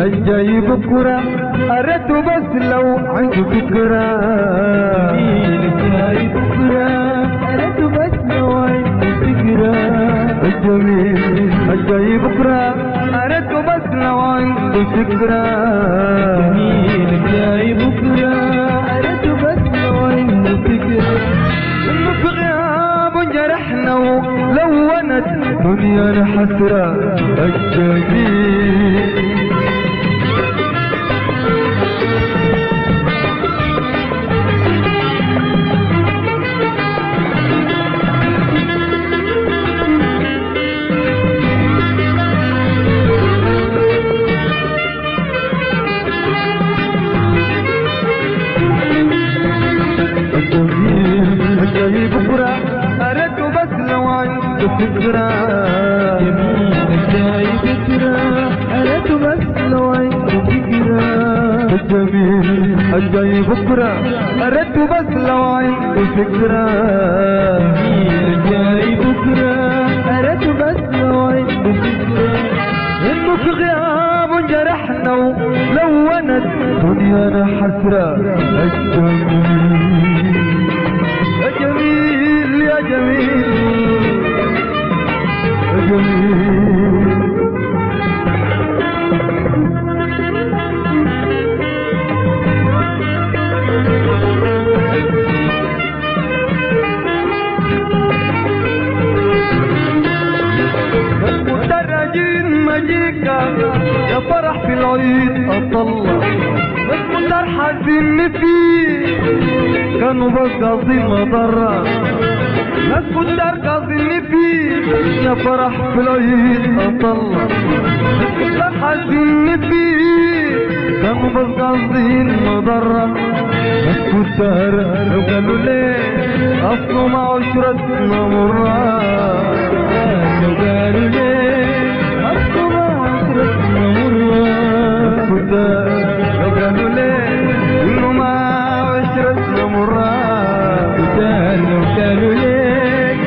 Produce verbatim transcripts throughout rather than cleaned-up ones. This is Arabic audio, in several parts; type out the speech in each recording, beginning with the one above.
الجاي بكرة أردت بس لو عنده فكرة. الجاي بكرة أردت بس لو عنده فكرة. الجميل الجاي بكرة أردت بس لو عنده فكرة. جميل الجاي بكرة أردت بس لو عنده فكرة. إنه في غياب جرحنا ولونت دنيانا حسرة. الجميل الجاي بكرة أردت بس لو عنده فكرة. جميل الجاي بكرة أردت بس لو عنده فكرة. الجميل الجاي بكرة أردت بس لو عنده فكرة. جميل الجاي بكرة أردت بس لو عنده فكرة. إنه في غياب جرحنا ولونت دنيانا حسرة. الجميل يا جميل يا جميل يا جميل مدرجين مجيكا يا فرح في العيد أطلع. بس مدر حزين فيه كانوا بس قاصدين مضرة. ناس مدر قاصدين فيه يا فرح في العيد أطلع. ناس مدر حزين فيه كانوا بس قاصدين مضرة. ناس مدر لو قالوا ليه أصله مع عشرتنا مرة. لو قالوا ليه أصله مع عشرتنا مرة. ناس مدر لو قالوا ليه إنه مع عشرتنا مرة. لو قالوا ليه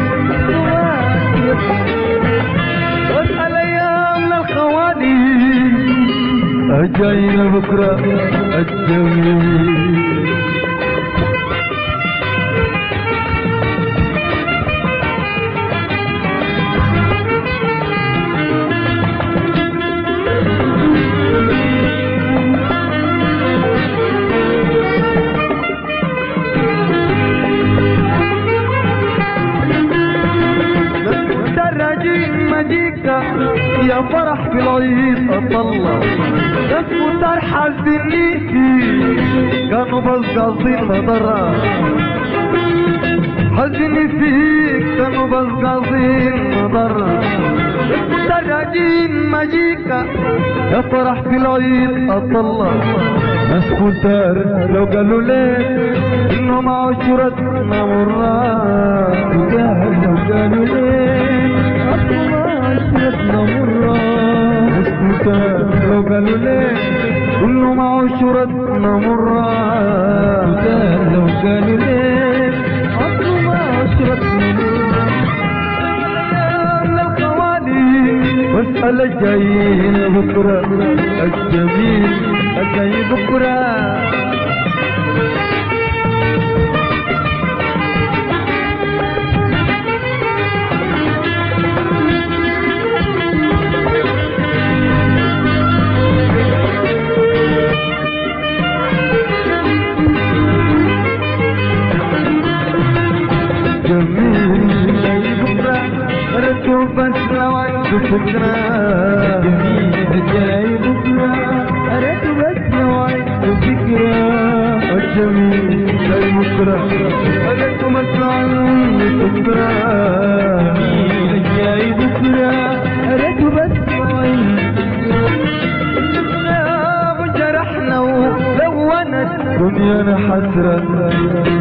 واسأل أيامنا الخوالي أجاينا بكرة. الجميل يا فرح في العيد أطلع. ناس مدر حزنين فيه كانوا بس قاصدين مضرة. حزني فيك كانوا بس قاصدين مضرة. ناس مدرجين مجيكا يا فرح في العيد أطلع. ناس مدر لو قالوا ليه إنه مع عشرتنا مرة. لو قالوا ليه أصله عشرتنا مرة. لو قالوا ليه إنه مع عشرتنا مرة. لو قالوا ليه أصله مع عشرتنا مرة. الخوالي واسأل الجايين بكرة. الجميل الجاي بكرة. بس لو عنده فكرة. جميل الجاي بكرة أردت بس لو عنده فكرة. الجميل جاي بكرة أردت بس لو عنده فكرة. جميل الجاي بكرة أردت بس لو عنده فكرة. جرحنا ولونت دنيانا حسرة.